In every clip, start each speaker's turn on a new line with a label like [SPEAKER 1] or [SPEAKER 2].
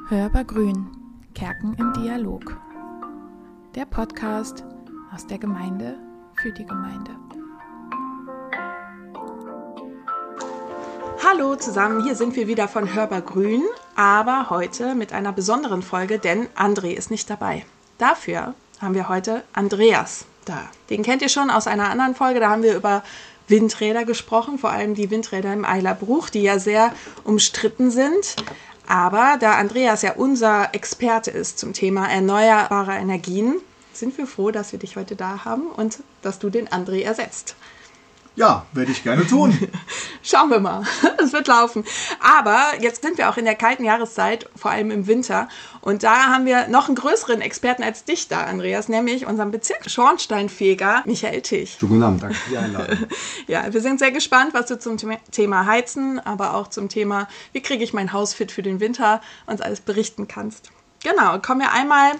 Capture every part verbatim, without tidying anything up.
[SPEAKER 1] Hörbar Grün, Kerken im Dialog. Der Podcast aus der Gemeinde für die Gemeinde.
[SPEAKER 2] Hallo zusammen, hier sind wir wieder von Hörbar Grün, aber heute mit einer besonderen Folge, denn André ist nicht dabei. Dafür haben wir heute Andreas da. Den kennt ihr schon aus einer anderen Folge, da haben wir über Windräder gesprochen, vor allem die Windräder im Eilerbruch, die ja sehr umstritten sind. Aber da Andreas ja unser Experte ist zum Thema erneuerbare Energien, sind wir froh, dass wir dich heute da haben und dass du den André ersetzt.
[SPEAKER 3] Ja, werde ich gerne tun.
[SPEAKER 2] Schauen wir mal, es wird laufen. Aber jetzt sind wir auch in der kalten Jahreszeit, vor allem im Winter. Und da haben wir noch einen größeren Experten als dich da, Andreas, nämlich unseren Bezirksschornsteinfeger Michael Tilch.
[SPEAKER 4] Guten Abend, danke für die Einladung.
[SPEAKER 2] Ja, wir sind sehr gespannt, was du zum Thema Heizen, aber auch zum Thema, wie kriege ich mein Haus fit für den Winter, uns alles berichten kannst. Genau, kommen wir einmal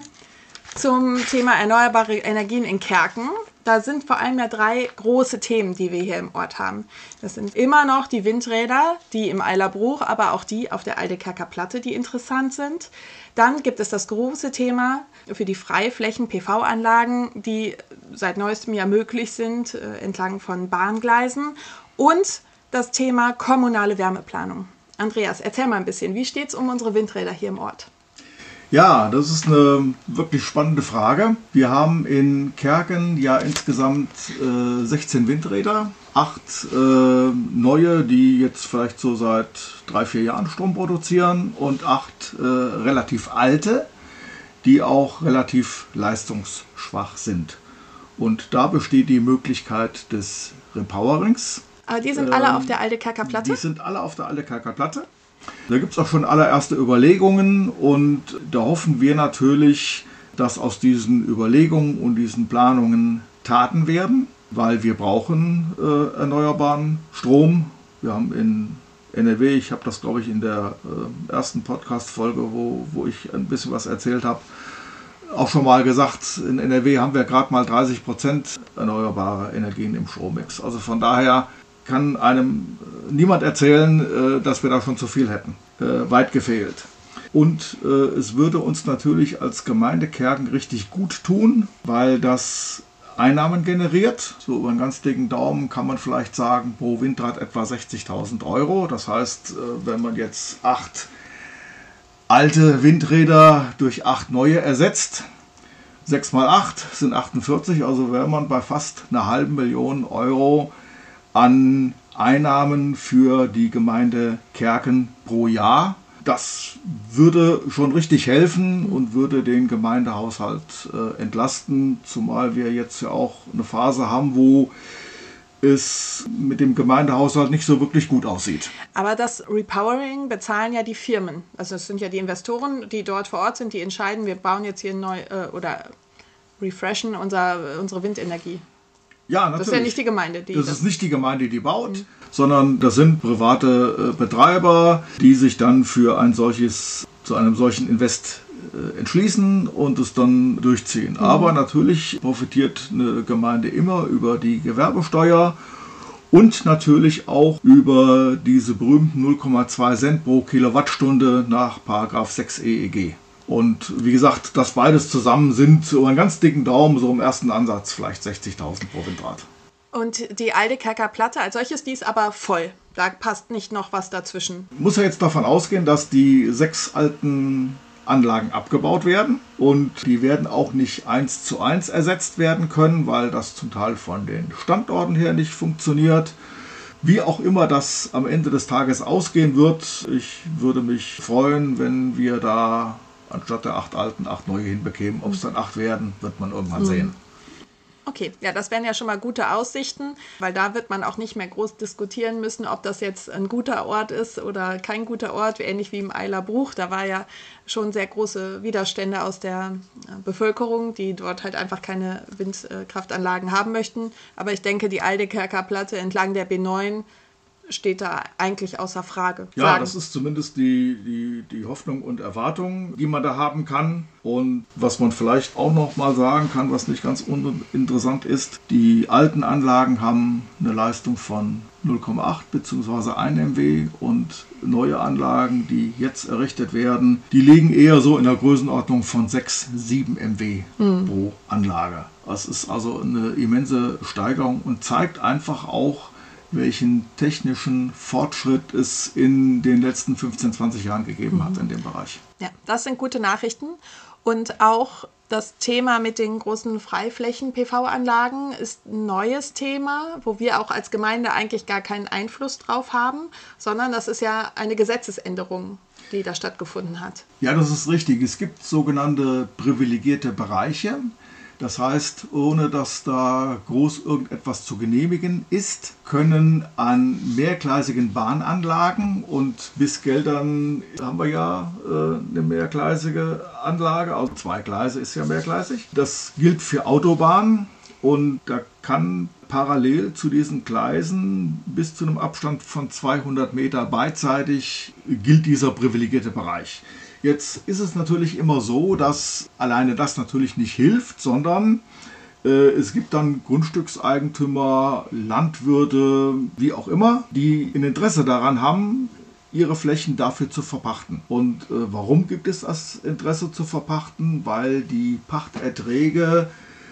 [SPEAKER 2] zum Thema erneuerbare Energien in Kerken. Da sind vor allem ja drei große Themen, die wir hier im Ort haben. Das sind immer noch die Windräder, die im Eilerbruch, aber auch die auf der Aldekerker Platte, die interessant sind. Dann gibt es das große Thema für die Freiflächen P V-Anlagen, die seit neuestem ja möglich sind, äh, entlang von Bahngleisen. Und das Thema kommunale Wärmeplanung. Andreas, erzähl mal ein bisschen, wie steht es um unsere Windräder hier im Ort?
[SPEAKER 3] Ja, das ist eine wirklich spannende Frage. Wir haben in Kerken ja insgesamt äh, sechzehn Windräder, acht äh, neue, die jetzt vielleicht so seit drei, vier Jahren Strom produzieren und acht äh, relativ alte, die auch relativ leistungsschwach sind. Und da besteht die Möglichkeit des Repowerings.
[SPEAKER 2] Aber die sind ähm, alle auf der Aldekerker Platte?
[SPEAKER 3] Die sind alle auf der Aldekerker Platte. Da gibt es auch schon allererste Überlegungen und da hoffen wir natürlich, dass aus diesen Überlegungen und diesen Planungen Taten werden, weil wir brauchen äh, erneuerbaren Strom. Wir haben in N R W, ich habe das glaube ich in der äh, ersten Podcast-Folge, wo, wo ich ein bisschen was erzählt habe, auch schon mal gesagt, in N R W haben wir gerade mal dreißig Prozent erneuerbare Energien im Strommix. Also von daher kann einem niemand erzählen, dass wir da schon zu viel hätten. Weit gefehlt. Und es würde uns natürlich als Gemeinde Kerken richtig gut tun, weil das Einnahmen generiert. So über einen ganz dicken Daumen kann man vielleicht sagen, pro Windrad etwa sechzigtausend Euro. Das heißt, wenn man jetzt acht alte Windräder durch acht neue ersetzt, sechs mal acht sind achtundvierzig, also wäre man bei fast einer halben Million Euro an Einnahmen für die Gemeinde Kerken pro Jahr. Das würde schon richtig helfen und würde den Gemeindehaushalt äh, entlasten, zumal wir jetzt ja auch eine Phase haben, wo es mit dem Gemeindehaushalt nicht so wirklich gut aussieht.
[SPEAKER 2] Aber das Repowering bezahlen ja die Firmen. Also es sind ja die Investoren, die dort vor Ort sind, die entscheiden, wir bauen jetzt hier neu äh, oder refreshen unser, unsere Windenergie.
[SPEAKER 3] Ja, natürlich.
[SPEAKER 2] Das ist ja nicht die Gemeinde, die
[SPEAKER 3] das,
[SPEAKER 2] das
[SPEAKER 3] ist nicht die Gemeinde, die baut, mhm. sondern das sind private äh, Betreiber, die sich dann für ein solches, zu einem solchen Invest äh, entschließen und es dann durchziehen. Mhm. Aber natürlich profitiert eine Gemeinde immer über die Gewerbesteuer und natürlich auch über diese berühmten null Komma zwei Cent pro Kilowattstunde nach Paragraph sechs E E G. Und wie gesagt, das beides zusammen sind so einen ganz dicken Daumen, so im ersten Ansatz vielleicht sechzigtausend pro Windrad.
[SPEAKER 2] Und die Aldekerker Platte als solches, die ist aber voll. Da passt nicht noch was dazwischen.
[SPEAKER 3] Ich muss ja jetzt davon ausgehen, dass die sechs alten Anlagen abgebaut werden. Und die werden auch nicht eins zu eins ersetzt werden können, weil das zum Teil von den Standorten her nicht funktioniert. Wie auch immer das am Ende des Tages ausgehen wird, ich würde mich freuen, wenn wir da anstatt der acht alten, acht neue hinbekämen. Ob es dann acht werden, wird man irgendwann mhm. sehen.
[SPEAKER 2] Okay, ja, das wären ja schon mal gute Aussichten, weil da wird man auch nicht mehr groß diskutieren müssen, ob das jetzt ein guter Ort ist oder kein guter Ort, ähnlich wie im Eilerbruch. Da war ja schon sehr große Widerstände aus der Bevölkerung, die dort halt einfach keine Windkraftanlagen haben möchten. Aber ich denke, die Aldekerker Platte entlang der B neun steht da eigentlich außer Frage.
[SPEAKER 3] Ja,
[SPEAKER 2] sagen.
[SPEAKER 3] Das ist zumindest die, die, die Hoffnung und Erwartung, die man da haben kann. Und was man vielleicht auch noch mal sagen kann, was nicht ganz uninteressant ist, die alten Anlagen haben eine Leistung von null Komma acht bzw. ein Megawatt und neue Anlagen, die jetzt errichtet werden, die liegen eher so in der Größenordnung von sechs, sieben Megawatt mhm. pro Anlage. Das ist also eine immense Steigerung und zeigt einfach auch, welchen technischen Fortschritt es in den letzten fünfzehn, zwanzig Jahren gegeben mhm. hat in dem Bereich.
[SPEAKER 2] Ja, das sind gute Nachrichten. Und auch das Thema mit den großen Freiflächen-P V-Anlagen ist ein neues Thema, wo wir auch als Gemeinde eigentlich gar keinen Einfluss drauf haben, sondern das ist ja eine Gesetzesänderung, die da stattgefunden hat.
[SPEAKER 3] Ja, das ist richtig. Es gibt sogenannte privilegierte Bereiche. Das heißt, ohne dass da groß irgendetwas zu genehmigen ist, können an mehrgleisigen Bahnanlagen und bis Geldern haben wir ja äh, eine mehrgleisige Anlage, also zwei Gleise ist ja mehrgleisig. Das gilt für Autobahnen und da kann parallel zu diesen Gleisen bis zu einem Abstand von zweihundert Meter beidseitig gilt dieser privilegierte Bereich. Jetzt ist es natürlich immer so, dass alleine das natürlich nicht hilft, sondern äh, es gibt dann Grundstückseigentümer, Landwirte, wie auch immer, die ein Interesse daran haben, ihre Flächen dafür zu verpachten. Und äh, warum gibt es das Interesse zu verpachten? Weil die Pachterträge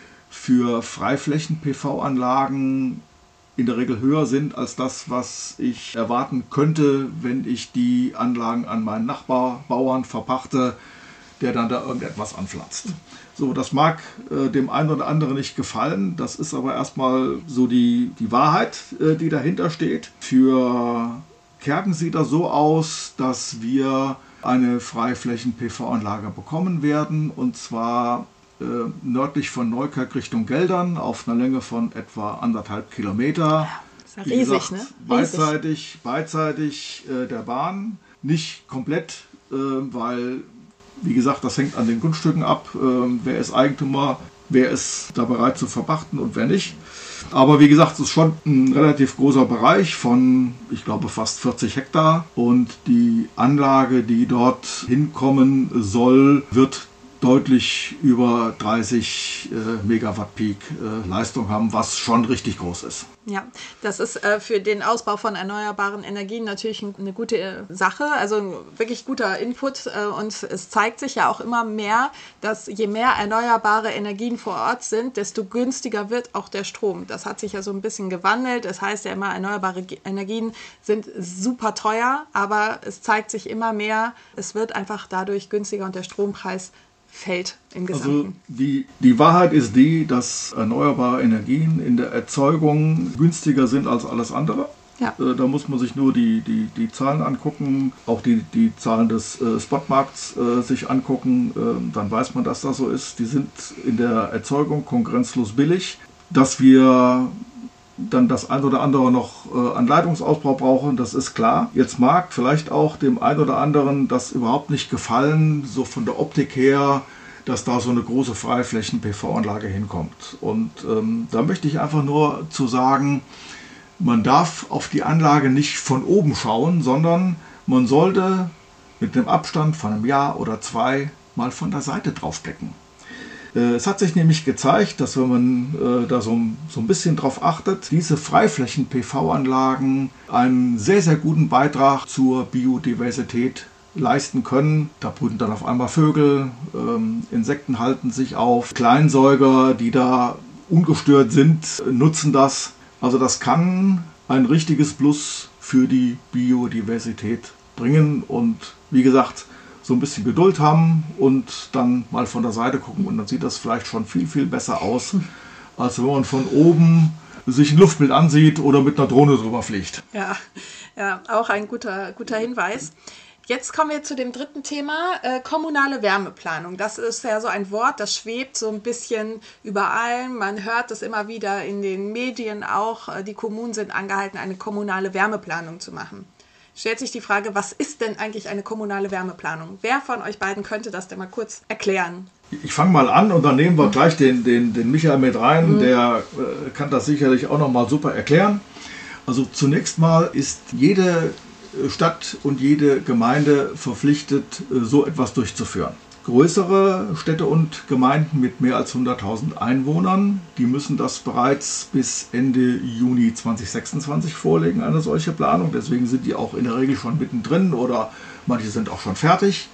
[SPEAKER 3] für Freiflächen-P V-Anlagen in der Regel höher sind als das, was ich erwarten könnte, wenn ich die Anlagen an meinen Nachbarbauern verpachte, der dann da irgendetwas anpflanzt. So, das mag äh, dem einen oder anderen nicht gefallen, das ist aber erstmal so die, die Wahrheit, äh, die dahinter steht. Für Kerken sieht das so aus, dass wir eine Freiflächen-P V-Anlage bekommen werden, und zwar Äh, nördlich von Neukerk Richtung Geldern auf einer Länge von etwa anderthalb Kilometer.
[SPEAKER 2] Ja, ist ja riesig, gesagt, ne? Riesig.
[SPEAKER 3] Beidseitig, beidseitig äh, der Bahn. Nicht komplett, äh, weil, wie gesagt, das hängt an den Grundstücken ab. Äh, wer ist Eigentümer, wer ist da bereit zu verpachten und wer nicht. Aber wie gesagt, es ist schon ein relativ großer Bereich von, ich glaube, fast vierzig Hektar. Und die Anlage, die dort hinkommen soll, wird deutlich über dreißig äh, Megawatt Peak äh, Leistung haben, was schon richtig groß ist.
[SPEAKER 2] Ja, das ist äh, für den Ausbau von erneuerbaren Energien natürlich eine gute äh, Sache, also ein wirklich guter Input, äh, und es zeigt sich ja auch immer mehr, dass je mehr erneuerbare Energien vor Ort sind, desto günstiger wird auch der Strom. Das hat sich ja so ein bisschen gewandelt, das heißt ja immer, erneuerbare Energien sind super teuer, aber es zeigt sich immer mehr, es wird einfach dadurch günstiger und der Strompreis fällt im Gesamten.
[SPEAKER 3] Also die, die Wahrheit ist die, dass erneuerbare Energien in der Erzeugung günstiger sind als alles andere.
[SPEAKER 2] Ja.
[SPEAKER 3] Äh, da muss man sich nur die, die, die Zahlen angucken, auch die, die Zahlen des äh, Spotmarkts äh, sich angucken, äh, dann weiß man, dass das so ist. Die sind in der Erzeugung konkurrenzlos billig. Dass wir dann das ein oder andere noch äh, an Leitungsausbau brauchen, das ist klar. Jetzt mag vielleicht auch dem ein oder anderen das überhaupt nicht gefallen, so von der Optik her, dass da so eine große Freiflächen-P V-Anlage hinkommt. Und ähm, da möchte ich einfach nur zu sagen, man darf auf die Anlage nicht von oben schauen, sondern man sollte mit einem Abstand von einem Jahr oder zwei mal von der Seite drauf blicken. Es hat sich nämlich gezeigt, dass wenn man äh, da so, so ein bisschen drauf achtet, diese Freiflächen-P V-Anlagen einen sehr, sehr guten Beitrag zur Biodiversität leisten können. Da brüten dann auf einmal Vögel, ähm, Insekten halten sich auf, Kleinsäuger, die da ungestört sind, nutzen das. Also das kann ein richtiges Plus für die Biodiversität bringen und wie gesagt, so ein bisschen Geduld haben und dann mal von der Seite gucken und dann sieht das vielleicht schon viel, viel besser aus, als wenn man von oben sich ein Luftbild ansieht oder mit einer Drohne drüber fliegt.
[SPEAKER 2] Ja, ja, auch ein guter, guter Hinweis. Jetzt kommen wir zu dem dritten Thema, äh, kommunale Wärmeplanung. Das ist ja so ein Wort, das schwebt so ein bisschen überall. Man hört das immer wieder in den Medien auch. Die Kommunen sind angehalten, eine kommunale Wärmeplanung zu machen. Stellt sich die Frage, was ist denn eigentlich eine kommunale Wärmeplanung? Wer von euch beiden könnte das denn mal kurz erklären?
[SPEAKER 3] Ich fange mal an und dann nehmen wir gleich den, den, den Michael mit rein. Mhm. Der äh, kann das sicherlich auch noch mal super erklären. Also zunächst mal ist jede Stadt und jede Gemeinde verpflichtet, so etwas durchzuführen. Größere Städte und Gemeinden mit mehr als hunderttausend Einwohnern, die müssen das bereits bis Ende Juni zweitausendsechsundzwanzig vorlegen, eine solche Planung. Deswegen sind die auch in der Regel schon mittendrin oder manche sind auch schon fertig.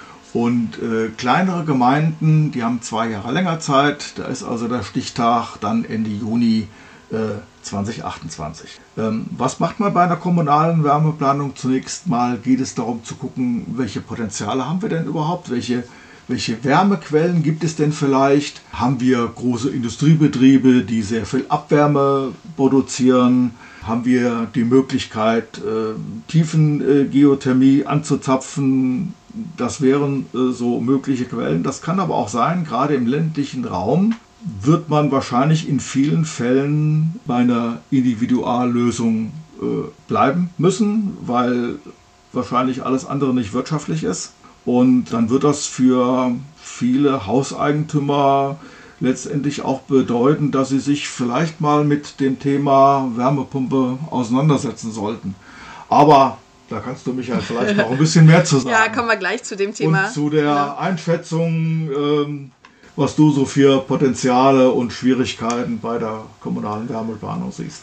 [SPEAKER 3] Und äh, kleinere Gemeinden, die haben zwei Jahre länger Zeit. Da ist also der Stichtag dann Ende Juni äh, zweitausendachtundzwanzig. Ähm, was macht man bei einer kommunalen Wärmeplanung? Zunächst mal geht es darum zu gucken, welche Potenziale haben wir denn überhaupt? Welche, welche Wärmequellen gibt es denn vielleicht? Haben wir große Industriebetriebe, die sehr viel Abwärme produzieren? Haben wir die Möglichkeit, äh, Tiefengeothermie anzuzapfen? Das wären äh, so mögliche Quellen. Das kann aber auch sein, gerade im ländlichen Raum wird man wahrscheinlich in vielen Fällen bei einer Individuallösung äh, bleiben müssen, weil wahrscheinlich alles andere nicht wirtschaftlich ist. Und dann wird das für viele Hauseigentümer letztendlich auch bedeuten, dass sie sich vielleicht mal mit dem Thema Wärmepumpe auseinandersetzen sollten. Aber da kannst du, Michael, vielleicht noch ein bisschen mehr zu sagen.
[SPEAKER 2] Ja, kommen wir gleich zu dem Thema.
[SPEAKER 3] Und zu der
[SPEAKER 2] ja.
[SPEAKER 3] Einschätzung, ähm, was du so für Potenziale und Schwierigkeiten bei der kommunalen Wärmeplanung siehst.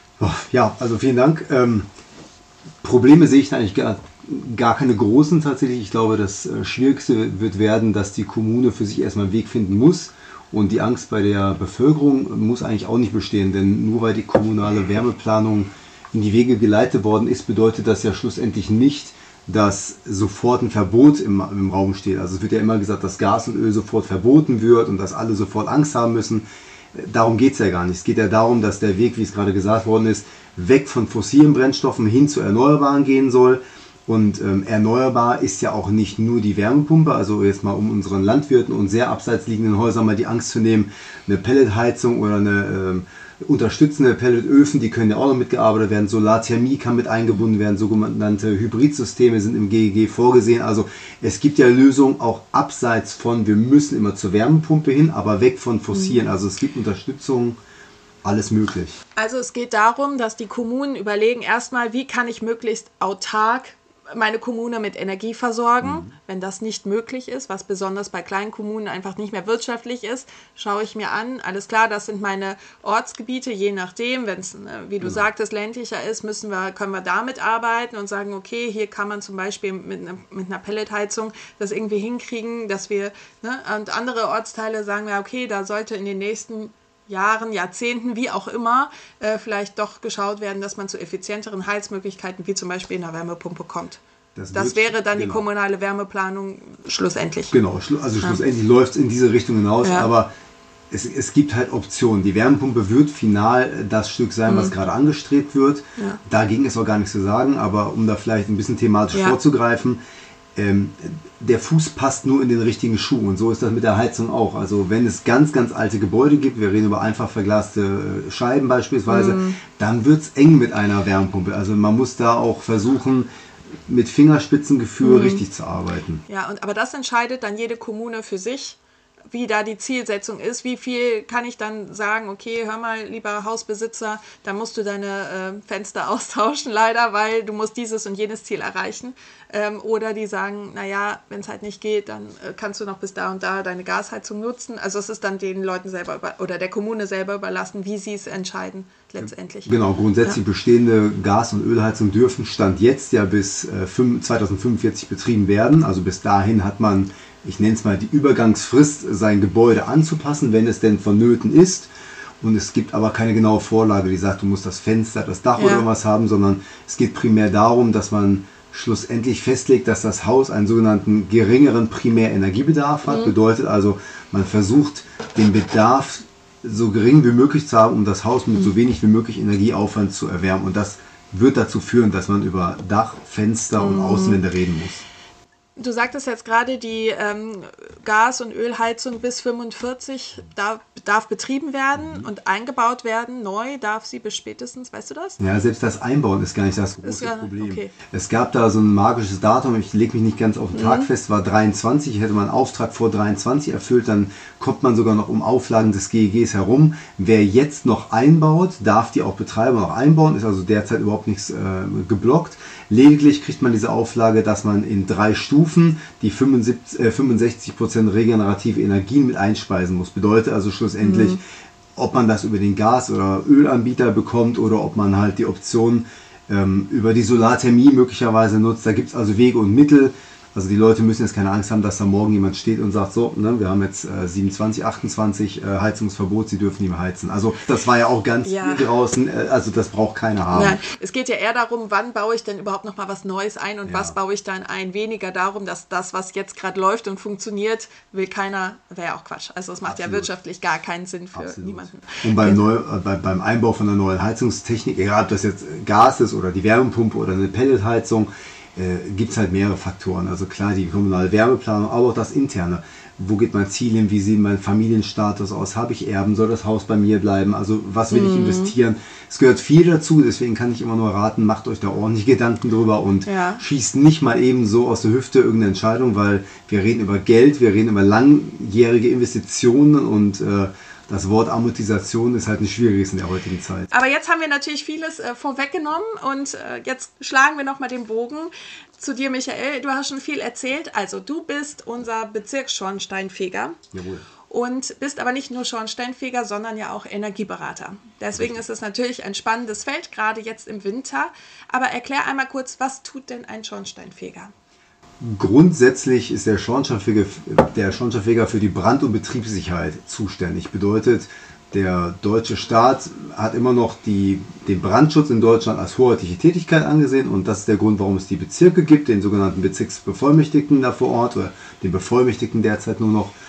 [SPEAKER 4] Ja, also vielen Dank. Ähm, Probleme sehe ich eigentlich gar, gar keine großen tatsächlich. Ich glaube, das äh, Schwierigste wird werden, dass die Kommune für sich erstmal einen Weg finden muss. Und die Angst bei der Bevölkerung muss eigentlich auch nicht bestehen, denn nur weil die kommunale Wärmeplanung in die Wege geleitet worden ist, bedeutet das ja schlussendlich nicht, dass sofort ein Verbot im, im Raum steht. Also es wird ja immer gesagt, dass Gas und Öl sofort verboten wird und dass alle sofort Angst haben müssen. Darum geht es ja gar nicht. Es geht ja darum, dass der Weg, wie es gerade gesagt worden ist, weg von fossilen Brennstoffen hin zu Erneuerbaren gehen soll. Und ähm, erneuerbar ist ja auch nicht nur die Wärmepumpe, also jetzt mal um unseren Landwirten und sehr abseits liegenden Häusern mal die Angst zu nehmen, eine Pelletheizung oder eine ähm, unterstützende Pelletöfen, die können ja auch noch mitgearbeitet werden, Solarthermie kann mit eingebunden werden, sogenannte Hybridsysteme sind im G E G vorgesehen, also es gibt ja Lösungen auch abseits von, wir müssen immer zur Wärmepumpe hin, aber weg von fossilen, also es gibt Unterstützung, alles möglich.
[SPEAKER 2] Also es geht darum, dass die Kommunen überlegen erstmal, wie kann ich möglichst autark meine Kommune mit Energie versorgen. Mhm. Wenn das nicht möglich ist, was besonders bei kleinen Kommunen einfach nicht mehr wirtschaftlich ist, schaue ich mir an, alles klar, das sind meine Ortsgebiete, je nachdem, wenn es, wie du mhm. sagtest, ländlicher ist, müssen wir, können wir damit arbeiten und sagen, okay, hier kann man zum Beispiel mit, ne, mit einer Pelletheizung das irgendwie hinkriegen, dass wir, ne, und andere Ortsteile sagen wir, okay, da sollte in den nächsten Jahren, Jahrzehnten, wie auch immer, äh, vielleicht doch geschaut werden, dass man zu effizienteren Heizmöglichkeiten, wie zum Beispiel in der Wärmepumpe, kommt. Das, das wird, wäre dann genau. die kommunale Wärmeplanung schlussendlich.
[SPEAKER 4] Genau, also schlussendlich ja. läuft es in diese Richtung hinaus, ja. aber es, es gibt halt Optionen. Die Wärmepumpe wird final das Stück sein, mhm. was gerade angestrebt wird. Ja. Dagegen ist auch gar nichts zu sagen, aber um da vielleicht ein bisschen thematisch ja. vorzugreifen, ähm, der Fuß passt nur in den richtigen Schuh und so ist das mit der Heizung auch. Also wenn es ganz, ganz alte Gebäude gibt, wir reden über einfach verglaste Scheiben beispielsweise, mm. dann wird es eng mit einer Wärmepumpe. Also man muss da auch versuchen, mit Fingerspitzengefühl mm. richtig zu arbeiten.
[SPEAKER 2] Ja, und aber das entscheidet dann jede Kommune für sich, wie da die Zielsetzung ist, wie viel kann ich dann sagen, okay, hör mal, lieber Hausbesitzer, da musst du deine äh, Fenster austauschen leider, weil du musst dieses und jenes Ziel erreichen. Ähm, oder die sagen, naja, wenn es halt nicht geht, dann äh, kannst du noch bis da und da deine Gasheizung nutzen. Also es ist dann den Leuten selber über, oder der Kommune selber überlassen, wie sie es entscheiden letztendlich.
[SPEAKER 4] Genau, grundsätzlich ja. bestehende Gas- und Ölheizungen dürfen Stand jetzt ja bis äh, zweitausendfünfundvierzig betrieben werden. Also bis dahin hat man, ich nenne es mal, die Übergangsfrist, sein Gebäude anzupassen, wenn es denn vonnöten ist. Und es gibt aber keine genaue Vorlage, die sagt, du musst das Fenster, das Dach ja. oder irgendwas haben, sondern es geht primär darum, dass man schlussendlich festlegt, dass das Haus einen sogenannten geringeren Primärenergiebedarf hat. Mhm. Bedeutet also, man versucht, den Bedarf so gering wie möglich zu haben, um das Haus mit mhm. so wenig wie möglich Energieaufwand zu erwärmen. Und das wird dazu führen, dass man über Dach, Fenster mhm. und Außenwände reden muss.
[SPEAKER 2] Du sagtest jetzt gerade, die ähm, Gas- und Ölheizung bis fünfundvierzig darf, darf betrieben werden mhm. und eingebaut werden. Neu darf sie bis spätestens, weißt du das?
[SPEAKER 4] Ja, selbst das Einbauen ist gar nicht das große
[SPEAKER 2] ja,
[SPEAKER 4] Problem.
[SPEAKER 2] Okay.
[SPEAKER 4] Es gab da so ein magisches Datum, ich lege mich nicht ganz auf den Tag mhm. fest, war dreiundzwanzig. Hätte man einen Auftrag vor dreiundzwanzig erfüllt, dann kommt man sogar noch um Auflagen des G E Gs herum. Wer jetzt noch einbaut, darf die auch Betreiber noch einbauen, ist also derzeit überhaupt nichts äh, geblockt. Lediglich kriegt man diese Auflage, dass man in drei Stufen die fünfundsiebzig, äh, fünfundsechzig Prozent regenerative Energien mit einspeisen muss. Bedeutet also schlussendlich, mhm. ob man das über den Gas- oder Ölanbieter bekommt oder ob man halt die Option ähm, über die Solarthermie möglicherweise nutzt. Da gibt es also Wege und Mittel. Also die Leute müssen jetzt keine Angst haben, dass da morgen jemand steht und sagt, so, ne, wir haben jetzt äh, siebenundzwanzig, achtundzwanzig äh, Heizungsverbot, Sie dürfen nicht mehr heizen. Also das war ja auch ganz
[SPEAKER 2] ja.
[SPEAKER 4] viel draußen, äh, also das braucht keiner haben.
[SPEAKER 2] Nein, es geht ja eher darum, wann baue ich denn überhaupt noch mal was Neues ein und ja. was baue ich dann ein. Weniger darum, dass das, was jetzt gerade läuft und funktioniert, will keiner, wäre ja auch Quatsch. Also es macht Absolut. ja wirtschaftlich gar keinen Sinn für Absolut. niemanden.
[SPEAKER 4] Und beim, Neu, äh, bei, beim Einbau von einer neuen Heizungstechnik, egal ob das jetzt Gas ist oder die Wärmepumpe oder eine Pelletheizung, Äh, gibt es halt mehrere Faktoren. Also klar, die kommunale Wärmeplanung, aber auch das Interne. Wo geht mein Ziel hin? Wie sieht mein Familienstatus aus? Habe ich Erben? Soll das Haus bei mir bleiben? Also was will mhm. ich investieren? Es gehört viel dazu, deswegen kann ich immer nur raten, macht euch da ordentlich Gedanken drüber und ja. schießt nicht mal eben so aus der Hüfte irgendeine Entscheidung, weil wir reden über Geld, wir reden über langjährige Investitionen und äh, das Wort Amortisation ist halt ein schwieriges in der heutigen Zeit.
[SPEAKER 2] Aber jetzt haben wir natürlich vieles äh, vorweggenommen und äh, jetzt schlagen wir nochmal den Bogen zu dir, Michael. Du hast schon viel erzählt. Also du bist unser Bezirksschornsteinfeger.
[SPEAKER 4] Jawohl.
[SPEAKER 2] Und bist aber nicht nur Schornsteinfeger, sondern ja auch Energieberater. Deswegen Richtig. ist es natürlich ein spannendes Feld, gerade jetzt im Winter. Aber erklär einmal kurz, was tut denn ein Schornsteinfeger?
[SPEAKER 4] Grundsätzlich ist der Schornsteinfeger, der Schornsteinfeger für die Brand- und Betriebssicherheit zuständig. Bedeutet, der deutsche Staat hat immer noch die, den Brandschutz in Deutschland als hoheitliche Tätigkeit angesehen und das ist der Grund, warum es die Bezirke gibt, den sogenannten Bezirksbevollmächtigten da vor Ort oder den Bevollmächtigten derzeit nur noch.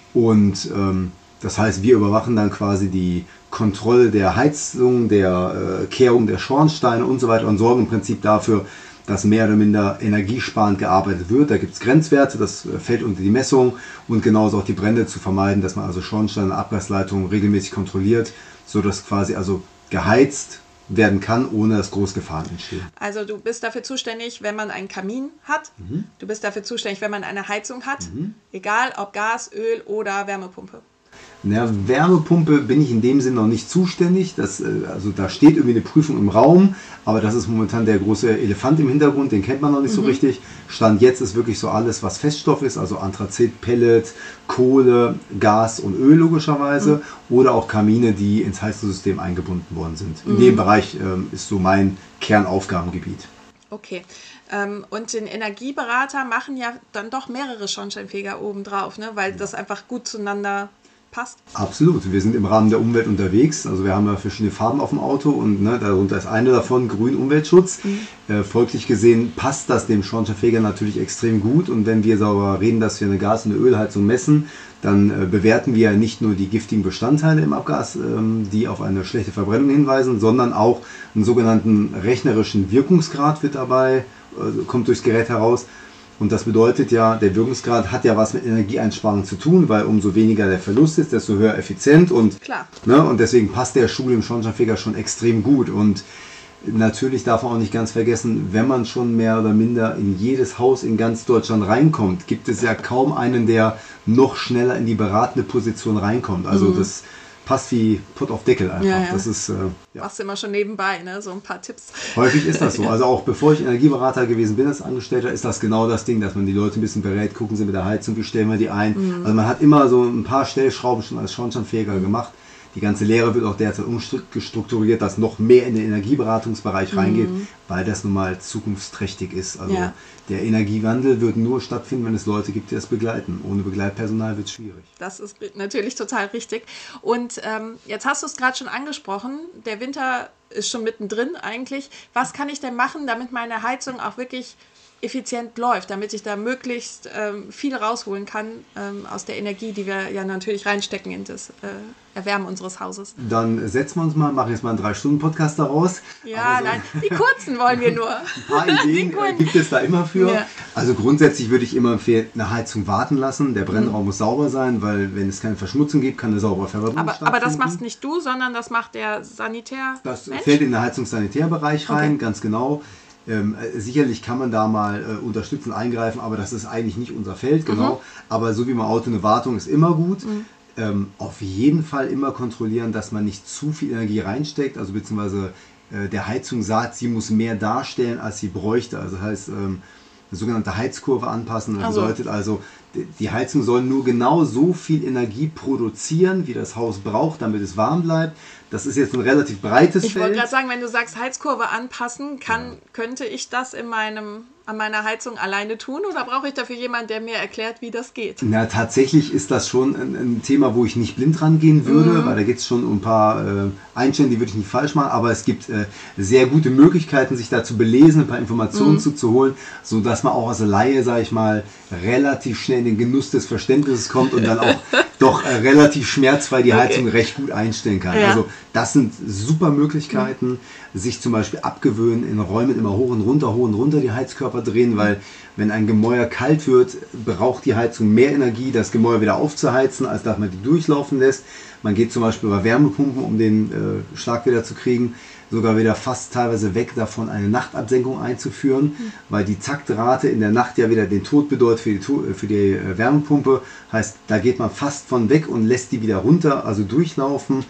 [SPEAKER 4] Und ähm, das heißt, wir überwachen dann quasi die Kontrolle der Heizung, der äh, Kehrung der Schornsteine und so weiter und sorgen im Prinzip dafür, dass mehr oder minder energiesparend gearbeitet wird. Da gibt es Grenzwerte, das fällt unter die Messung und genauso auch die Brände zu vermeiden, dass man also Schornsteine und Abgasleitungen regelmäßig kontrolliert, sodass quasi also geheizt werden kann, ohne dass große Gefahren entstehen.
[SPEAKER 2] Also du bist dafür zuständig, wenn man einen Kamin hat, mhm. du bist dafür zuständig, wenn man eine Heizung hat, mhm. egal ob Gas, Öl oder Wärmepumpe.
[SPEAKER 4] Na, Wärmepumpe bin ich in dem Sinne noch nicht zuständig. Das, also da steht irgendwie eine Prüfung im Raum, aber das ist momentan der große Elefant im Hintergrund, den kennt man noch nicht mhm. so richtig. Stand jetzt ist wirklich so alles, was Feststoff ist, also Anthrazit, Pellet, Kohle, Gas und Öl logischerweise mhm. oder auch Kamine, die ins Heizungssystem eingebunden worden sind. In mhm. dem Bereich ähm, ist so mein Kernaufgabengebiet.
[SPEAKER 2] Okay. Ähm, und den Energieberater machen ja dann doch mehrere Schornsteinfeger obendrauf, ne? Weil das einfach gut zueinander passt.
[SPEAKER 4] Absolut. Wir sind im Rahmen der Umwelt unterwegs. Also wir haben ja verschiedene Farben auf dem Auto und ne, darunter ist eine davon grün Umweltschutz. Mhm. Äh, folglich gesehen passt das dem Schornsteinfeger natürlich extrem gut. Und wenn wir sauber reden, dass wir eine Gas- und eine Ölheizung messen, dann äh, bewerten wir ja nicht nur die giftigen Bestandteile im Abgas, ähm, die auf eine schlechte Verbrennung hinweisen, sondern auch einen sogenannten rechnerischen Wirkungsgrad wird dabei, äh, kommt durchs Gerät heraus. Und das bedeutet ja, der Wirkungsgrad hat ja was mit Energieeinsparung zu tun, weil umso weniger der Verlust ist, desto höher effizient. Und,
[SPEAKER 2] Klar.
[SPEAKER 4] Ne, und deswegen passt der Schuh im Schornsteinfeger schon extrem gut. Und natürlich darf man auch nicht ganz vergessen, wenn man schon mehr oder minder in jedes Haus in ganz Deutschland reinkommt, gibt es ja kaum einen, der noch schneller in die beratende Position reinkommt. Also mhm. das passt wie Pott auf Deckel einfach.
[SPEAKER 2] Ja, ja.
[SPEAKER 4] Das ist, äh, ja.
[SPEAKER 2] Machst du immer schon nebenbei, ne? So ein paar Tipps.
[SPEAKER 4] Häufig ist das so. Also auch bevor ich Energieberater gewesen bin als Angestellter, ist das genau das Ding, dass man die Leute ein bisschen berät, gucken sie mit der Heizung, wie stellen wir die ein. Mhm. Also man hat immer so ein paar Stellschrauben schon als Schornsteinfeger gemacht. Die ganze Lehre wird auch derzeit umstrukturiert, dass noch mehr in den Energieberatungsbereich reingeht, mhm. weil das nun mal zukunftsträchtig ist. Also ja. der Energiewandel wird nur stattfinden, wenn es Leute gibt, die das begleiten. Ohne Begleitpersonal wird es schwierig.
[SPEAKER 2] Das ist natürlich total richtig. Und ähm, jetzt hast du es gerade schon angesprochen, der Winter ist schon mittendrin eigentlich. Was kann ich denn machen, damit meine Heizung auch wirklich effizient läuft, damit ich da möglichst ähm, viel rausholen kann ähm, aus der Energie, die wir ja natürlich reinstecken in das äh, Erwärmen unseres Hauses.
[SPEAKER 4] Dann setzen wir uns mal, machen jetzt mal einen drei Stunden Podcast daraus.
[SPEAKER 2] Ja, so nein, die kurzen wollen wir nur.
[SPEAKER 4] Ein paar Ideen gibt es da immer für. Ja. Also grundsätzlich würde ich immer empfehlen, eine Heizung warten lassen. Der Brennraum mhm. muss sauber sein, weil wenn es keine Verschmutzung gibt, kann eine saubere Verbrennung
[SPEAKER 2] aber,
[SPEAKER 4] stattfinden.
[SPEAKER 2] aber das machst nicht du, sondern das macht der Sanitär.
[SPEAKER 4] Das
[SPEAKER 2] Mensch?
[SPEAKER 4] fällt in den Heizungssanitärbereich rein,
[SPEAKER 2] okay.
[SPEAKER 4] ganz genau. Ähm, sicherlich kann man da mal äh, unterstützen, eingreifen, aber das ist eigentlich nicht unser Feld, genau. Mhm. Aber so wie beim Auto eine Wartung ist immer gut. Mhm. Ähm, auf jeden Fall immer kontrollieren, dass man nicht zu viel Energie reinsteckt, also beziehungsweise äh, der Heizung sagt, sie muss mehr darstellen, als sie bräuchte. Also das heißt, ähm, eine sogenannte Heizkurve anpassen. Das also. bedeutet also, die Heizung soll nur genau so viel Energie produzieren, wie das Haus braucht, damit es warm bleibt. Das ist jetzt ein relativ breites
[SPEAKER 2] ich
[SPEAKER 4] Feld. Ich
[SPEAKER 2] wollte gerade sagen, wenn du sagst Heizkurve anpassen, kann, ja. könnte ich das in meinem, an meiner Heizung alleine tun oder brauche ich dafür jemanden, der mir erklärt, wie das geht?
[SPEAKER 4] Na, tatsächlich ist das schon ein, ein Thema, wo ich nicht blind rangehen würde, mhm. weil da geht es schon um ein paar äh, Einstellungen, die würde ich nicht falsch machen, aber es gibt äh, sehr gute Möglichkeiten, sich da zu belesen, ein paar Informationen mhm. zuzuholen, sodass man auch als Laie, sage ich mal, relativ schnell in den Genuss des Verständnisses kommt und dann auch doch äh, relativ schmerzfrei die Heizung okay. recht gut einstellen kann. Ja. Also das sind super Möglichkeiten, mhm. sich zum Beispiel abgewöhnen, in Räumen immer hoch und runter, hoch und runter die Heizkörper drehen, weil wenn ein Gemäuer kalt wird, braucht die Heizung mehr Energie, das Gemäuer wieder aufzuheizen, als dass man die durchlaufen lässt. Man geht zum Beispiel über Wärmepumpen, um den äh, Schlag wieder zu kriegen, sogar wieder fast teilweise weg davon, eine Nachtabsenkung einzuführen, mhm. weil die Taktrate in der Nacht ja wieder den Tod bedeutet für die, für die äh, Wärmepumpe. Heißt, da geht man fast von weg und lässt die wieder runter, also durchlaufen.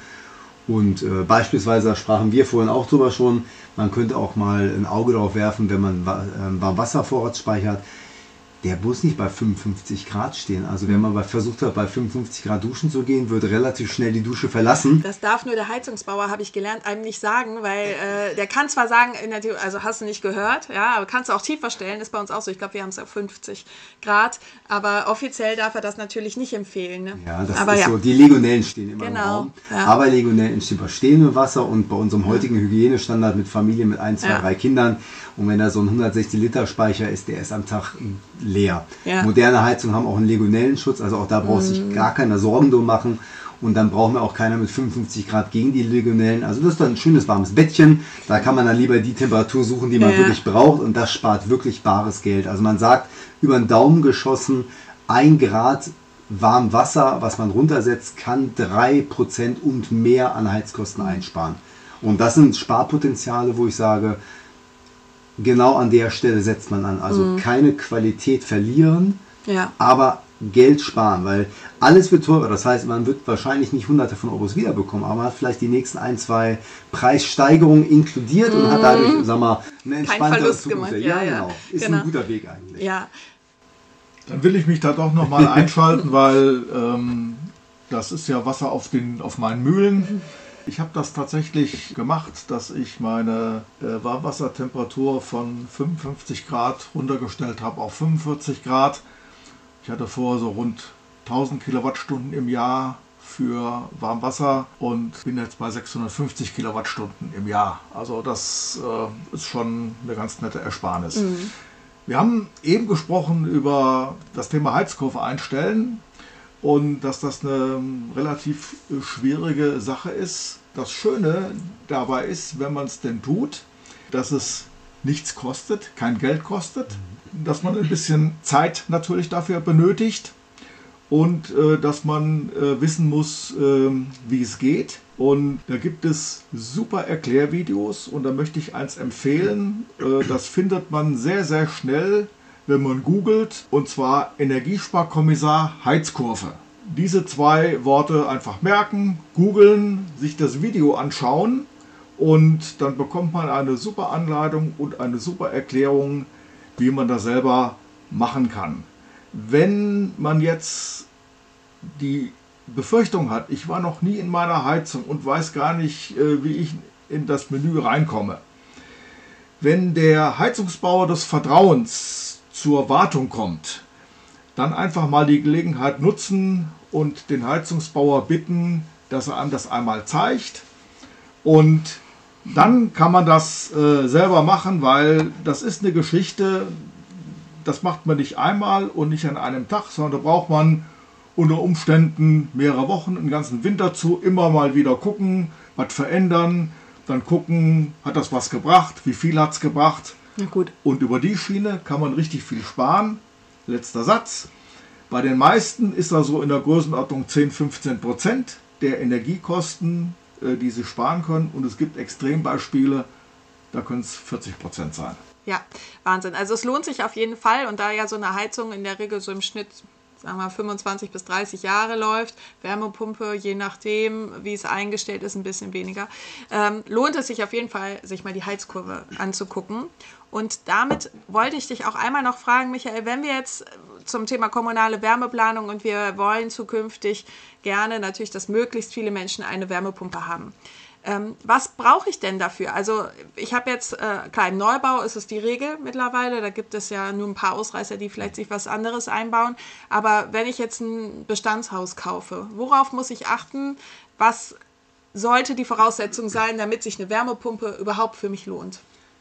[SPEAKER 4] Und äh, beispielsweise, da sprachen wir vorhin auch drüber schon, man könnte auch mal ein Auge drauf werfen, wenn man äh, Warmwasservorratsspeicher hat. Der muss nicht bei fünfundfünfzig Grad stehen. Also wenn man bei, versucht hat, bei fünfundfünfzig Grad duschen zu gehen, wird relativ schnell die Dusche verlassen.
[SPEAKER 2] Das darf nur der Heizungsbauer, habe ich gelernt, einem nicht sagen, weil äh, der kann zwar sagen, in der Theorie, also hast du nicht gehört, ja, aber kannst du auch tiefer stellen, ist bei uns auch so. Ich glaube, wir haben es auf fünfzig Grad, aber offiziell darf er das natürlich nicht empfehlen. Ne?
[SPEAKER 4] Ja, das
[SPEAKER 2] aber
[SPEAKER 4] ist
[SPEAKER 2] ja.
[SPEAKER 4] so. Die Legionellen stehen immer
[SPEAKER 2] genau.
[SPEAKER 4] im Raum.
[SPEAKER 2] Ja.
[SPEAKER 4] Aber Legionellen entstehen bei stehendem Wasser und bei unserem heutigen Hygienestandard mit Familien mit ein, zwei, ja. drei Kindern. Und wenn da so ein hundertsechzig Liter Speicher ist, der ist am Tag leer. Ja. Moderne Heizungen haben auch einen Legionellenschutz, also auch da braucht sich mm. gar keiner Sorgen drum machen. Und dann brauchen wir auch keiner mit fünfundfünfzig Grad gegen die Legionellen. Also das ist dann ein schönes warmes Bettchen. Da kann man dann lieber die Temperatur suchen, die man ja. wirklich braucht. Und das spart wirklich bares Geld. Also man sagt, über den Daumen geschossen, ein Grad warm Wasser, was man runtersetzt, kann drei Prozent und mehr an Heizkosten einsparen. Und das sind Sparpotenziale, wo ich sage, genau an der Stelle setzt man an. Also mhm. keine Qualität verlieren, ja. aber Geld sparen, weil alles wird teurer. Das heißt, man wird wahrscheinlich nicht hunderte von Euros wiederbekommen, aber man hat vielleicht die nächsten ein, zwei Preissteigerungen inkludiert mhm. und hat dadurch, sag mal, eine entspanntere Zukunft. Ja, ja, genau. Ist genau. ein guter Weg eigentlich.
[SPEAKER 2] Ja.
[SPEAKER 3] Dann will ich mich da doch nochmal einschalten, weil ähm, das ist ja Wasser auf, den, auf meinen Mühlen. Ich habe das tatsächlich gemacht, dass ich meine äh, Warmwassertemperatur von fünfundfünfzig Grad runtergestellt habe auf fünfundvierzig Grad. Ich hatte vorher so rund tausend Kilowattstunden im Jahr für Warmwasser und bin jetzt bei sechshundertfünfzig Kilowattstunden im Jahr. Also das äh, ist schon eine ganz nette Ersparnis. Mhm. Wir haben eben gesprochen über das Thema Heizkurve einstellen. Und dass das eine relativ schwierige Sache ist. Das Schöne dabei ist, wenn man es denn tut, dass es nichts kostet, kein Geld kostet, dass man ein bisschen Zeit natürlich dafür benötigt und äh, dass man äh, wissen muss, äh, wie es geht. Und da gibt es super Erklärvideos und da möchte ich eins empfehlen. Äh, das findet man sehr, sehr schnell, wenn man googelt, und zwar Energiesparkommissar Heizkurve. Diese zwei Worte einfach merken, googeln, sich das Video anschauen und dann bekommt man eine super Anleitung und eine super Erklärung, wie man das selber machen kann. Wenn man jetzt die Befürchtung hat, ich war noch nie in meiner Heizung und weiß gar nicht, wie ich in das Menü reinkomme. Wenn der Heizungsbauer des Vertrauens zur Wartung kommt, dann einfach mal die Gelegenheit nutzen und den Heizungsbauer bitten, dass er einem das einmal zeigt. Und dann kann man das äh, selber machen, weil das ist eine Geschichte, das macht man nicht einmal und nicht an einem Tag, sondern da braucht man unter Umständen mehrere Wochen, einen ganzen Winter zu, immer mal wieder gucken, was verändern, dann gucken, hat das was gebracht, wie viel hat es gebracht.
[SPEAKER 2] Na gut.
[SPEAKER 3] Und über die Schiene kann man richtig viel sparen. Letzter Satz. Bei den meisten ist er so in der Größenordnung zehn bis fünfzehn Prozent der Energiekosten, äh, die sie sparen können. Und es gibt Extrembeispiele, da können es vierzig Prozent sein.
[SPEAKER 2] Ja, Wahnsinn. Also es lohnt sich auf jeden Fall. Und da ja so eine Heizung in der Regel so im Schnitt, sagen wir, fünfundzwanzig bis dreißig Jahre läuft, Wärmepumpe, je nachdem, wie es eingestellt ist, ein bisschen weniger, ähm, lohnt es sich auf jeden Fall, sich mal die Heizkurve anzugucken. Und damit wollte ich dich auch einmal noch fragen, Michael, wenn wir jetzt zum Thema kommunale Wärmeplanung und wir wollen zukünftig gerne natürlich, dass möglichst viele Menschen eine Wärmepumpe haben. Ähm, was brauche ich denn dafür? Also ich habe jetzt, äh, klar, im Neubau ist es die Regel mittlerweile, da gibt es ja nur ein paar Ausreißer, die vielleicht sich was anderes einbauen, aber wenn ich jetzt ein Bestandshaus kaufe, worauf muss ich achten? Was sollte die Voraussetzung sein, damit sich eine Wärmepumpe überhaupt für mich lohnt?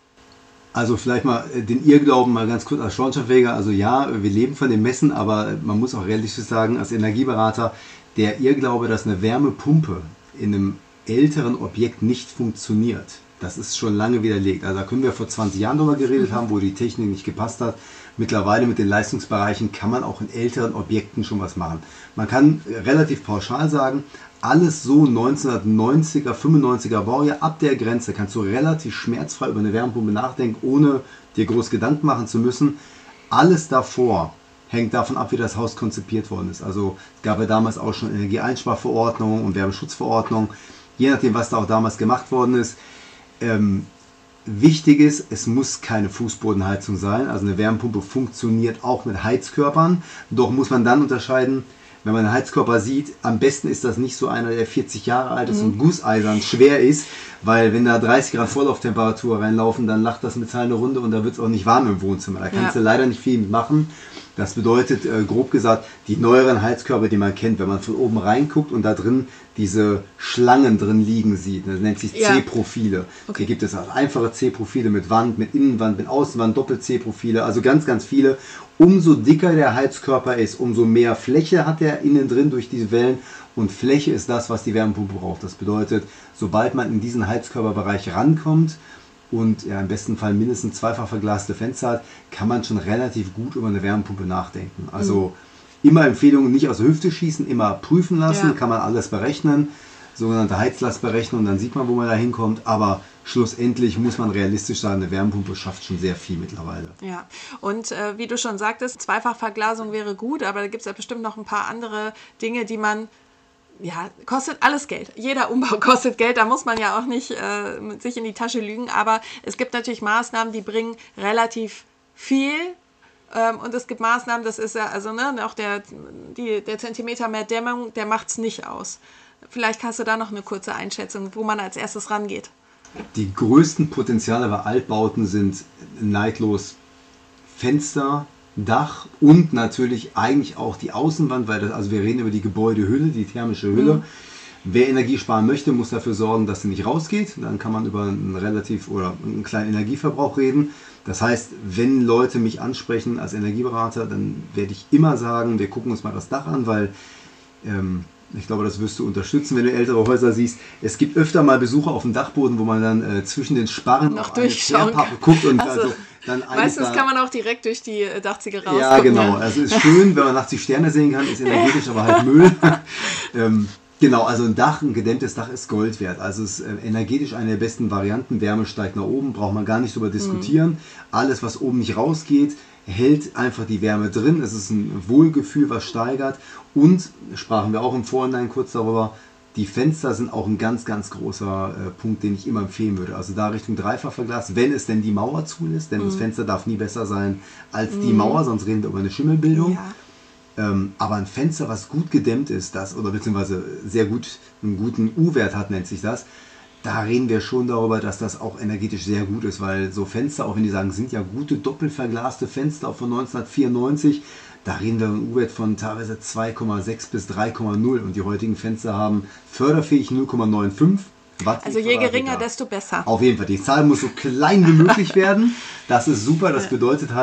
[SPEAKER 4] Also vielleicht mal den Irrglauben mal ganz kurz als Schornsteinfeger. Also ja, wir leben von dem Messen, aber man muss auch realistisch sagen, als Energieberater, der Irrglaube, dass eine Wärmepumpe in einem älteren Objekt nicht funktioniert, das ist schon lange widerlegt. Also da können wir vor zwanzig Jahren drüber geredet haben, wo die Technik nicht gepasst hat. Mittlerweile mit den Leistungsbereichen kann man auch in älteren Objekten schon was machen. Man kann relativ pauschal sagen, alles so neunzehnhundertneunziger, fünfundneunziger Baujahr, ab der Grenze kannst du relativ schmerzfrei über eine Wärmepumpe nachdenken, ohne dir groß Gedanken machen zu müssen. Alles davor hängt davon ab, wie das Haus konzipiert worden ist. Also es gab ja damals auch schon Energieeinsparverordnungen und Wärmeschutzverordnungen, je nachdem, was da auch damals gemacht worden ist. Ähm, wichtig ist, es muss keine Fußbodenheizung sein. Also eine Wärmepumpe funktioniert auch mit Heizkörpern. Doch muss man dann unterscheiden, wenn man einen Heizkörper sieht, am besten ist das nicht so einer, der vierzig Jahre alt ist mhm. und gusseisern schwer ist, weil wenn da dreißig Grad Vorlauftemperatur reinlaufen, dann lacht das Metall eine Runde und da wird es auch nicht warm im Wohnzimmer. Da kannst ja. du leider nicht viel mitmachen. Das bedeutet, äh, grob gesagt, die neueren Heizkörper, die man kennt, wenn man von oben reinguckt und da drin diese Schlangen drin liegen sieht, das nennt sich ja. C-Profile. Okay. Hier gibt es auch einfache C-Profile mit Wand, mit Innenwand, mit Außenwand, Doppel-C-Profile, also ganz, ganz viele. Umso dicker der Heizkörper ist, umso mehr Fläche hat er innen drin durch diese Wellen und Fläche ist das, was die Wärmepumpe braucht. Das bedeutet, sobald man in diesen Heizkörperbereich rankommt, und ja, im besten Fall mindestens zweifach verglaste Fenster hat, kann man schon relativ gut über eine Wärmepumpe nachdenken. Also mhm. immer Empfehlungen, nicht aus der Hüfte schießen, immer prüfen lassen, ja. kann man alles berechnen, sogenannte Heizlastberechnung, dann sieht man, wo man da hinkommt, aber schlussendlich muss man realistisch sagen, eine Wärmepumpe schafft schon sehr viel mittlerweile.
[SPEAKER 2] Ja, und äh, wie du schon sagtest, Zweifachverglasung wäre gut, aber da gibt es ja bestimmt noch ein paar andere Dinge, die man ja, kostet alles Geld. Jeder Umbau kostet Geld, da muss man ja auch nicht äh, sich in die Tasche lügen, aber es gibt natürlich Maßnahmen, die bringen relativ viel ähm, und es gibt Maßnahmen, das ist ja, also ne, auch der, die, der Zentimeter mehr Dämmung, der macht es nicht aus. Vielleicht hast du da noch eine kurze Einschätzung, wo man als erstes rangeht.
[SPEAKER 4] Die größten Potenziale bei Altbauten sind neidlos Fenster, Dach und natürlich eigentlich auch die Außenwand, weil das, also wir reden über die Gebäudehülle, die thermische Hülle. Mhm. Wer Energie sparen möchte, muss dafür sorgen, dass sie nicht rausgeht. Dann kann man über einen relativ oder einen kleinen Energieverbrauch reden. Das heißt, wenn Leute mich ansprechen als Energieberater, dann werde ich immer sagen, wir gucken uns mal das Dach an, weil ähm, ich glaube, das wirst du unterstützen, wenn du ältere Häuser siehst. Es gibt öfter mal Besuche auf dem Dachboden, wo man dann äh, zwischen den Sparren
[SPEAKER 2] noch durchschauen kann.
[SPEAKER 4] guckt. Und
[SPEAKER 2] also,
[SPEAKER 4] also dann
[SPEAKER 2] meistens
[SPEAKER 4] da,
[SPEAKER 2] kann man auch direkt durch die Dachziegel rausgucken.
[SPEAKER 4] Ja, genau. Also es ist schön, wenn man nachts die Sterne sehen kann, ist energetisch, aber halt Müll. ähm, genau, also ein Dach, ein gedämmtes Dach ist Gold wert. Also es ist äh, energetisch eine der besten Varianten. Wärme steigt nach oben, braucht man gar nicht drüber diskutieren. Mhm. Alles, was oben nicht rausgeht, hält einfach die Wärme drin. Es ist ein Wohlgefühl, was steigert. Und, sprachen wir auch im Vorhinein kurz darüber, die Fenster sind auch ein ganz, ganz großer äh, Punkt, den ich immer empfehlen würde. Also da Richtung Dreifachverglas, wenn es denn die Mauer zulässt, denn mm. das Fenster darf nie besser sein als mm. die Mauer, sonst reden wir über eine Schimmelbildung. Ja. Ähm, aber ein Fenster, was gut gedämmt ist, das oder beziehungsweise sehr gut einen guten U-Wert hat, nennt sich das, da reden wir schon darüber, dass das auch energetisch sehr gut ist, weil so Fenster, auch wenn die sagen, sind ja gute doppelverglaste Fenster auch von neunzehnhundertvierundneunzig, da reden wir einen U-Wert von teilweise zwei Komma sechs bis drei Komma null und die heutigen Fenster haben förderfähig null Komma fünfundneunzig Watt.
[SPEAKER 2] Also je geringer, desto besser.
[SPEAKER 4] Auf jeden Fall, die Zahl muss so klein wie möglich werden. Das ist super, das bedeutet halt,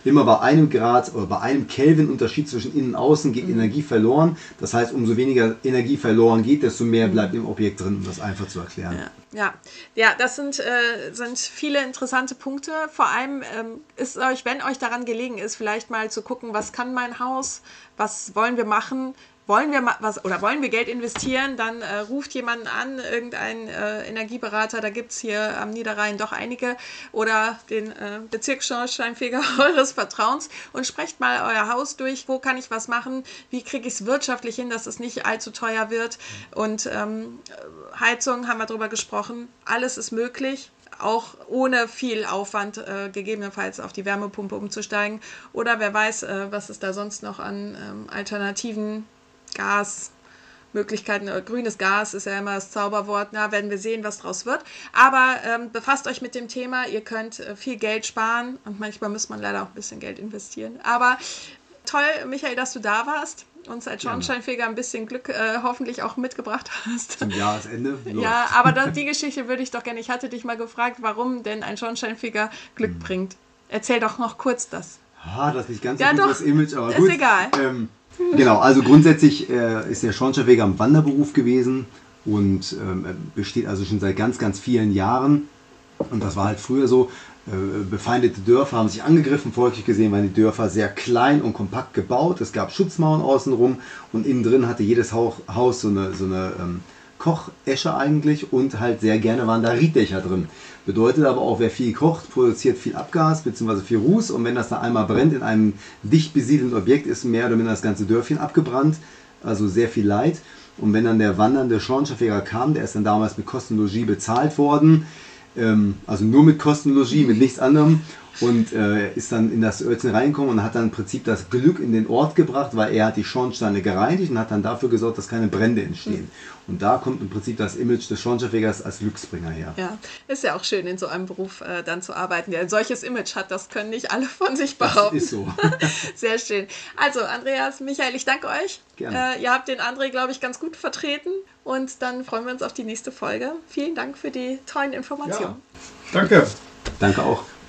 [SPEAKER 4] immer bei einem Grad oder bei einem Kelvin Unterschied zwischen innen und außen geht mhm. Energie verloren. Das heißt, umso weniger Energie verloren geht, desto mehr mhm. bleibt im Objekt drin, um das einfach zu erklären.
[SPEAKER 2] Ja, ja. ja das sind, äh, sind viele interessante Punkte. Vor allem ähm, ist euch, wenn euch daran gelegen ist, vielleicht mal zu gucken, was kann mein Haus, was wollen wir machen, wollen wir was oder wollen wir Geld investieren, dann äh, ruft jemanden an, irgendein äh, Energieberater, da gibt es hier am Niederrhein doch einige, oder den äh, Bezirksschornsteinfeger eures Vertrauens und sprecht mal euer Haus durch, wo kann ich was machen, wie kriege ich es wirtschaftlich hin, dass es nicht allzu teuer wird, und ähm, Heizung haben wir drüber gesprochen, alles ist möglich. Auch ohne viel Aufwand äh, gegebenenfalls auf die Wärmepumpe umzusteigen. Oder wer weiß, äh, was es da sonst noch an ähm, Alternativen, Gasmöglichkeiten, äh, grünes Gas ist ja immer das Zauberwort, na, werden wir sehen, was draus wird. Aber ähm, befasst euch mit dem Thema, ihr könnt äh, viel Geld sparen und manchmal muss man leider auch ein bisschen Geld investieren. Aber toll, Michael, dass du da warst, uns als Schornsteinfeger ein bisschen Glück äh, hoffentlich auch mitgebracht hast.
[SPEAKER 4] Zum Jahresende.
[SPEAKER 2] Ja, aber das, die Geschichte würde ich doch gerne, ich hatte dich mal gefragt, warum denn ein Schornsteinfeger Glück hm. bringt. Erzähl doch noch kurz das.
[SPEAKER 4] Ah, das ist nicht ganz so
[SPEAKER 2] ja,
[SPEAKER 4] gut
[SPEAKER 2] doch,
[SPEAKER 4] das Image, aber
[SPEAKER 2] ist
[SPEAKER 4] gut.
[SPEAKER 2] egal.
[SPEAKER 4] Ähm, genau, also grundsätzlich äh, ist der Schornsteinfeger ein Wanderberuf gewesen und ähm, besteht also schon seit ganz, ganz vielen Jahren. Und das war halt früher so. Befeindete Dörfer haben sich angegriffen, folglich gesehen waren die Dörfer sehr klein und kompakt gebaut. Es gab Schutzmauern außenrum und innen drin hatte jedes Haus so eine, so eine ähm, Kochesche eigentlich und halt sehr gerne waren da Rieddächer drin. Bedeutet aber auch, wer viel kocht, produziert viel Abgas bzw. viel Ruß, und wenn das da einmal brennt in einem dicht besiedelten Objekt, ist mehr oder minder das ganze Dörfchen abgebrannt, also sehr viel Leid. Und wenn dann der wandernde Schornsteinfeger kam, der ist dann damals mit Kostenlogie bezahlt worden, also nur mit Kostenlogie, mit nichts anderem, und äh, ist dann in das Örtchen reingekommen und hat dann im Prinzip das Glück in den Ort gebracht, weil er hat die Schornsteine gereinigt und hat dann dafür gesorgt, dass keine Brände entstehen. Mhm. Und da kommt im Prinzip das Image des Schornsteinfegers als Glücksbringer her.
[SPEAKER 2] Ja, ist ja auch schön, in so einem Beruf äh, dann zu arbeiten, der ein solches Image hat. Das können nicht alle von sich behaupten.
[SPEAKER 4] Das ist so.
[SPEAKER 2] Sehr schön. Also Andreas, Michael, ich danke euch.
[SPEAKER 4] Gerne.
[SPEAKER 2] Äh, ihr habt den André, glaube ich, ganz gut vertreten, und dann freuen wir uns auf die nächste Folge. Vielen Dank für die tollen Informationen.
[SPEAKER 3] Ja. Danke.
[SPEAKER 4] Danke auch.